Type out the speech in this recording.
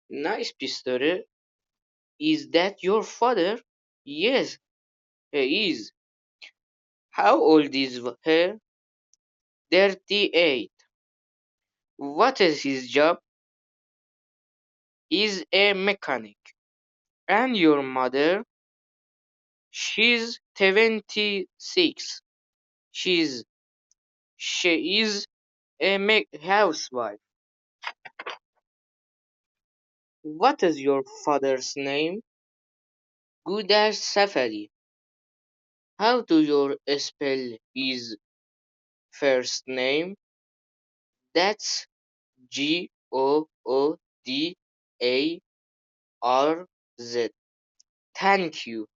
Nice story. Is that your father? Yes, he is. How old is he? 38. What is his job? Is a mechanic. And your mother? She's 26. She's she is a housewife. What is your father's name? Gudar Safari. How do you spell his first name? That's Goodar Z. Thank you.